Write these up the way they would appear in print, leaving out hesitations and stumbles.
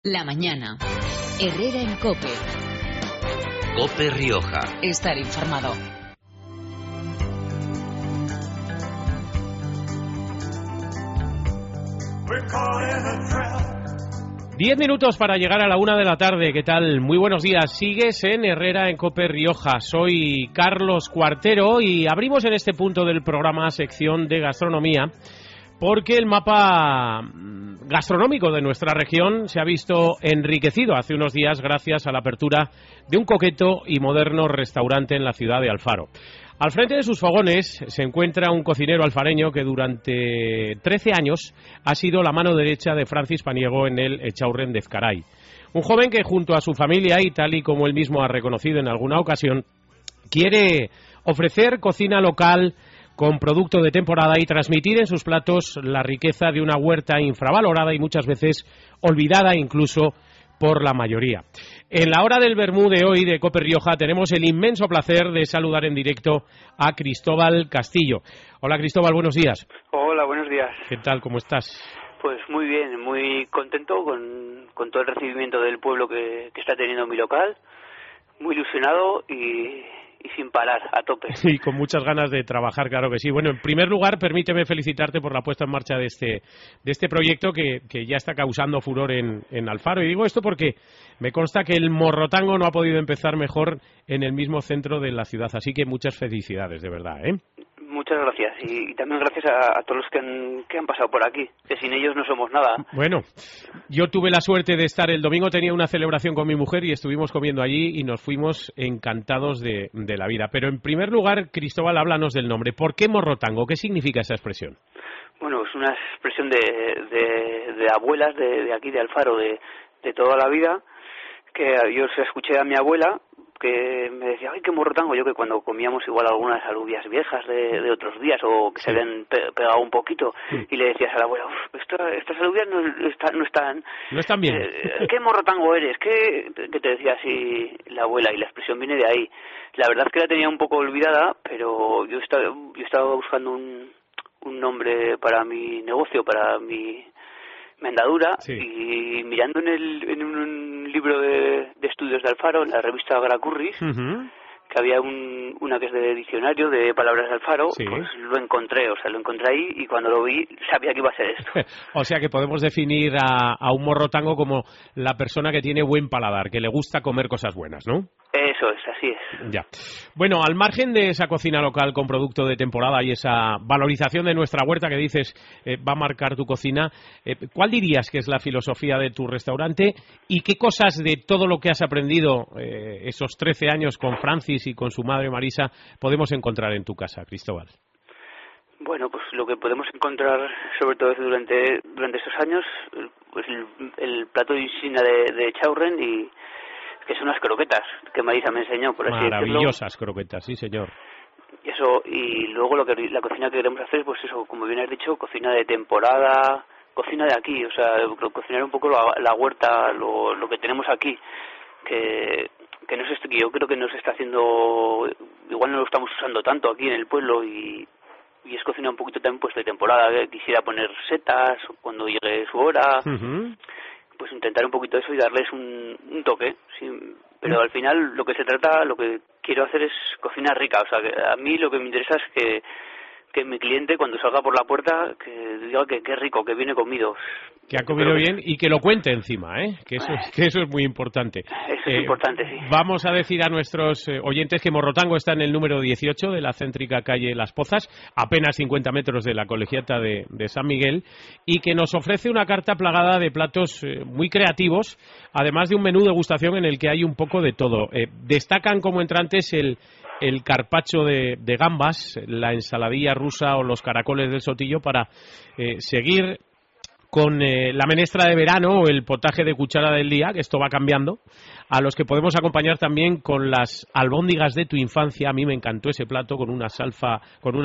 La mañana. Herrera en COPE. COPE Rioja. Estar informado. We're caught in a trap. 10 minutos para llegar a la 1 de la tarde. ¿Qué tal? Muy buenos días. Sigues en Herrera en COPE Rioja. Soy Carlos Cuartero y abrimos en este punto del programa sección de gastronomía porque el mapa gastronómico de nuestra región se ha visto enriquecido hace unos días gracias a la apertura de un coqueto y moderno restaurante en la ciudad de Alfaro. Al frente de sus fogones se encuentra un cocinero alfareño que durante 13 años ha sido la mano derecha de Francis Paniego en el Echaurren de Ezcaray. Un joven que junto a su familia, y tal y como él mismo ha reconocido en alguna ocasión, quiere ofrecer cocina local con producto de temporada y transmitir en sus platos la riqueza de una huerta infravalorada y muchas veces olvidada incluso por la mayoría. En la hora del vermú de hoy de COPE Rioja tenemos el inmenso placer de saludar en directo a Cristóbal Castillo. Hola Cristóbal, buenos días. Hola, buenos días. ¿Qué tal? ¿Cómo estás? Pues muy bien, muy contento con todo el recibimiento del pueblo que está teniendo mi local, muy ilusionado y sin parar, a tope. Y con muchas ganas de trabajar, claro que sí. Bueno, en primer lugar, permíteme felicitarte por la puesta en marcha de este proyecto que ya está causando furor en Alfaro. Y digo esto porque me consta que el morrotango no ha podido empezar mejor en el mismo centro de la ciudad. Así que muchas felicidades, de verdad, ¿eh? Muchas gracias. Y también gracias a todos los que han pasado por aquí, que sin ellos no somos nada. Bueno, yo tuve la suerte de estar el domingo, tenía una celebración con mi mujer y estuvimos comiendo allí y nos fuimos encantados de la vida. Pero en primer lugar, Cristóbal, háblanos del nombre. ¿Por qué morrotango? ¿Qué significa esa expresión? Bueno, es una expresión de abuelas de aquí, de Alfaro, de toda la vida, que yo se escuché a mi abuela, que me decía, ay, qué morrotango, yo que cuando comíamos igual algunas alubias viejas de otros días o que se habían pegado un poquito, y le decías a la abuela, estas alubias no están bien. ¿Qué morrotango eres? ¿Qué te decía así la abuela? Y la expresión viene de ahí. La verdad es que la tenía un poco olvidada, pero yo estaba buscando un nombre para mi negocio, para mi andadura, sí. Y mirando en un libro de estudios de Alfaro, en la revista Agracurris, que había una que es de diccionario de palabras de Alfaro, sí. Pues lo encontré ahí y cuando lo vi sabía que iba a ser esto. O sea que podemos definir a un morrotango como la persona que tiene buen paladar, que le gusta comer cosas buenas, ¿no? Eso es, así es. Ya. Bueno, al margen de esa cocina local con producto de temporada y esa valorización de nuestra huerta que dices va a marcar tu cocina, ¿cuál dirías que es la filosofía de tu restaurante y qué cosas de todo lo que has aprendido esos 13 años con Francis y con su madre Marisa podemos encontrar en tu casa, Cristóbal? Bueno, pues lo que podemos encontrar sobre todo durante esos años, pues el plato insignia de Echaurren y que son las croquetas que Marisa me enseñó, por así decirlo. Maravillosas croquetas, sí señor. Eso, y luego la cocina que queremos hacer, pues eso, como bien has dicho, cocina de temporada, cocina de aquí, o sea, cocinar un poco la huerta, lo que tenemos aquí, que yo creo que no se está haciendo, igual no lo estamos usando tanto aquí en el pueblo y es cocina un poquito también pues de temporada, quisiera poner setas cuando llegue su hora. Pues intentar un poquito eso y darles un toque, sí, pero al final lo que quiero hacer es cocina rica, o sea, que a mí lo que me interesa es que mi cliente cuando salga por la puerta que diga que qué rico, que viene comido. Que ha comido bien y que lo cuente encima, ¿eh? Que eso es muy importante. Eso es importante, sí. Vamos a decir a nuestros oyentes que Morrotango está en el número 18 de la céntrica calle Las Pozas, apenas 50 metros de la colegiata de San Miguel, y que nos ofrece una carta plagada de platos muy creativos, además de un menú degustación en el que hay un poco de todo. Destacan como entrantes el carpaccio de gambas, la ensaladilla rusa o los caracoles del Sotillo para seguir con la menestra de verano o el potaje de cuchara del día, que esto va cambiando, a los que podemos acompañar también con las albóndigas de tu infancia. A mí me encantó ese plato con una salsa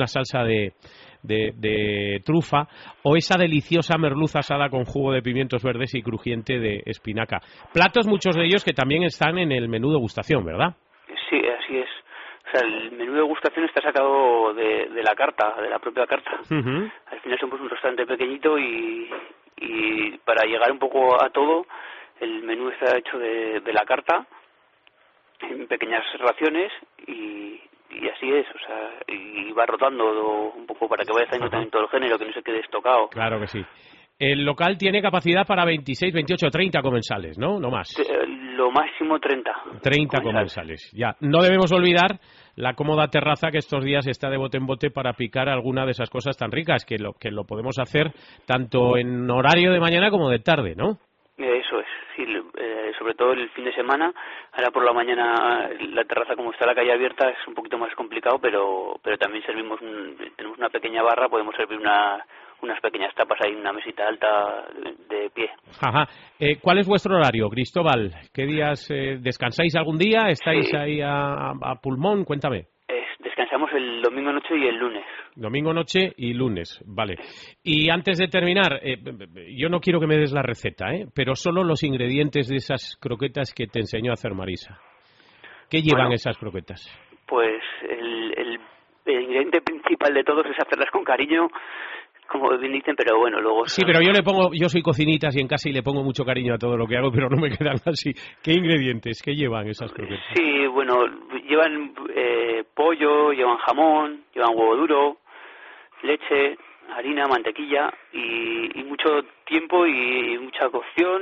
de trufa o esa deliciosa merluza asada con jugo de pimientos verdes y crujiente de espinaca. Platos, muchos de ellos que también están en el menú degustación, ¿verdad? Sí, así es. O sea, el menú de degustación está sacado de la carta, de la propia carta. Al final somos un restaurante pequeñito y para llegar un poco a todo El menú está hecho de la carta, en pequeñas raciones, y así es, o sea, y va rotando un poco para que vaya saliendo también todo el género, que no se quede estocado. Claro que sí. El local tiene capacidad para 26, 28, 30 comensales, ¿no? No más. Lo máximo 30. 30 comensales, ya. No debemos olvidar la cómoda terraza que estos días está de bote en bote para picar alguna de esas cosas tan ricas, que lo podemos hacer tanto en horario de mañana como de tarde, ¿no? Eso es, sí, sobre todo el fin de semana. Ahora por la mañana la terraza, como está la calle abierta, es un poquito más complicado, pero también tenemos una pequeña barra, podemos servir unas pequeñas tapas ahí, una mesita alta de pie. Ajá. ¿Cuál es vuestro horario, Cristóbal? ¿Qué días descansáis algún día? ¿Estáis ahí a pulmón? Cuéntame. Descansamos el domingo noche y el lunes. Domingo noche y lunes, vale. Y antes de terminar, yo no quiero que me des la receta, pero solo los ingredientes de esas croquetas que te enseñó a hacer Marisa. ¿Qué llevan esas croquetas? Pues el ingrediente principal de todos es hacerlas con cariño, como bien dicen, pero bueno, luego... Sí, pero yo soy cocinitas y en casa y le pongo mucho cariño a todo lo que hago, pero no me quedan así. ¿Qué ingredientes? ¿Qué llevan esas croquetas? Sí, bueno, llevan pollo, llevan jamón, llevan huevo duro, leche, harina, mantequilla y mucho tiempo y mucha cocción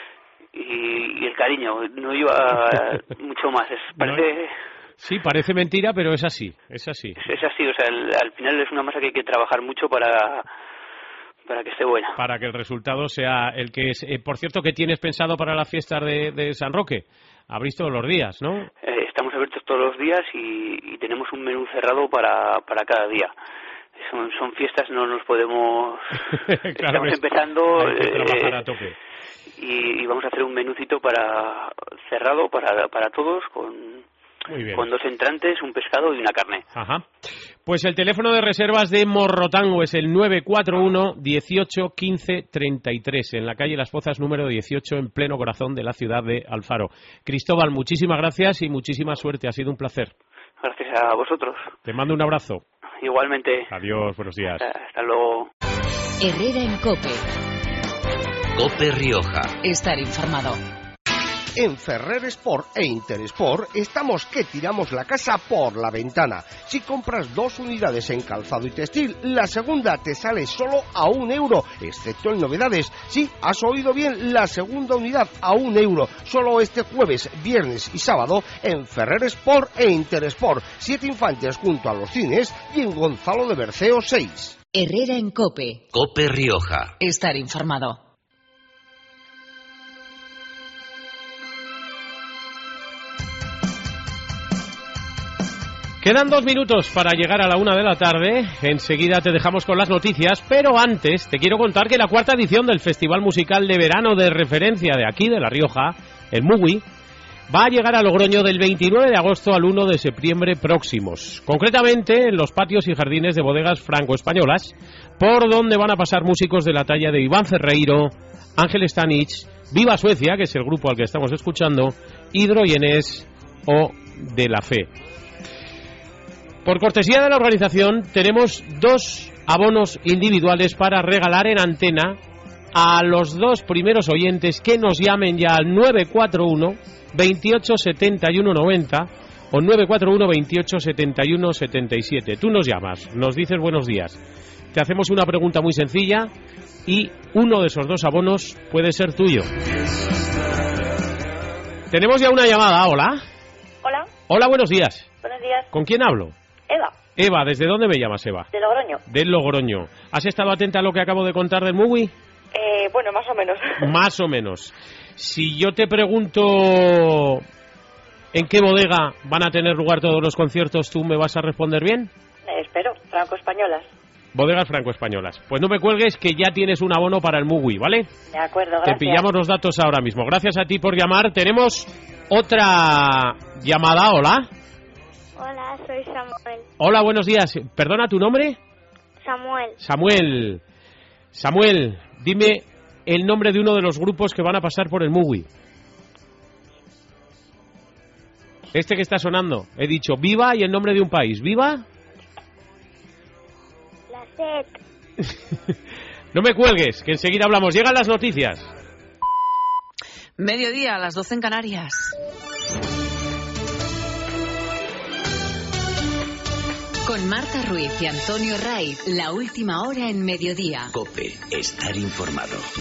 y el cariño. No lleva mucho más. Parece... Sí, parece mentira, pero es así, es así. Es así, o sea, al final es una masa que hay que trabajar mucho para que esté buena. Para que el resultado sea el que es. Por cierto, ¿qué tienes pensado para las fiestas de San Roque? Abrís todos los días, ¿no? Estamos abiertos todos los días y tenemos un menú cerrado para cada día. Son fiestas, no nos podemos... Claro, estamos empezando... Hay que trabajar a tope. Y vamos a hacer un menucito cerrado para todos con 2 entrantes, un pescado y una carne. Ajá. Pues el teléfono de reservas de Morrotango es el 941 18 15 33 en la calle Las Pozas número 18 en pleno corazón de la ciudad de Alfaro. Cristóbal, muchísimas gracias y muchísima suerte. Ha sido un placer. Gracias a vosotros. Te mando un abrazo. Igualmente. Adiós, buenos días. Hasta luego. Herrera en COPE. COPE Rioja. Estar informado. En Ferrer Sport e Intersport estamos que tiramos la casa por la ventana. Si compras 2 unidades en calzado y textil, la segunda te sale solo a €1, excepto en novedades. Sí, has oído bien, la segunda unidad a €1. Solo este jueves, viernes y sábado en Ferrer Sport e Intersport. 7 Infantes junto a los cines y en Gonzalo de Berceo 6. Herrera en COPE. COPE Rioja. Estar informado. Quedan 2 minutos para llegar a la 1 de la tarde. Enseguida te dejamos con las noticias, pero antes te quiero contar que la 4ª edición del Festival Musical de Verano de referencia de aquí, de La Rioja, el Mugui, va a llegar a Logroño del 29 de agosto al 1 de septiembre próximos. Concretamente en los patios y jardines de bodegas franco-españolas, por donde van a pasar músicos de la talla de Iván Ferreiro, Ángel Stanich, Viva Suecia, que es el grupo al que estamos escuchando, Hidroyenés o De la Fe. Por cortesía de la organización, tenemos 2 abonos individuales para regalar en antena a los 2 primeros oyentes que nos llamen ya al 941 28 71 90 o 941 28 71 77. Tú nos llamas, nos dices buenos días. Te hacemos una pregunta muy sencilla y uno de esos 2 abonos puede ser tuyo. Tenemos ya una llamada. Hola. Hola. Hola, buenos días. Buenos días. ¿Con quién hablo? Eva. Eva, ¿desde dónde me llamas, Eva? De Logroño. Del Logroño. ¿Has estado atenta a lo que acabo de contar del Mugui? Bueno, más o menos. Más o menos. Si yo te pregunto en qué bodega van a tener lugar todos los conciertos, ¿tú me vas a responder bien? Espero, franco-españolas. Bodegas franco-españolas. Pues no me cuelgues, que ya tienes un abono para el Mugui, ¿vale? De acuerdo, gracias. Te pillamos los datos ahora mismo. Gracias a ti por llamar. Tenemos otra llamada. Hola. Hola, soy Samuel. Hola, buenos días. ¿Perdona tu nombre? Samuel. Samuel, dime el nombre de uno de los grupos que van a pasar por el Mugui. Este que está sonando. He dicho Viva y el nombre de un país. ¿Viva? La SEC. No me cuelgues, que enseguida hablamos. Llegan las noticias. Mediodía, a las 12 en Canarias. Con Marta Ruiz y Antonio Raiz, la última hora en Mediodía. COPE, estar informado.